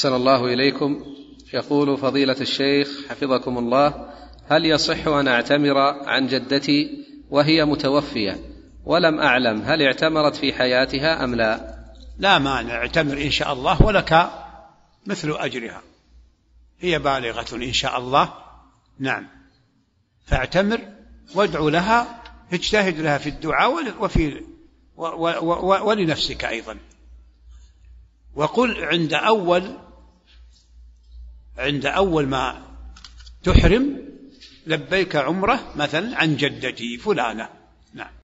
أحسن الله إليكم. يقول فضيلة الشيخ حفظكم الله: هل يصح أن أعتمر عن جدتي وهي متوفية ولم أعلم هل اعتمرت في حياتها أم لا؟ لا مانع، اعتمر إن شاء الله ولك مثل أجرها، هي بالغة إن شاء الله. نعم، فاعتمر وادعو لها، اجتهد لها في الدعاء ولنفسك أيضا. وقل عند أول ما تحرم: لبيك عمرة مثلا عن جدتي فلانة. نعم.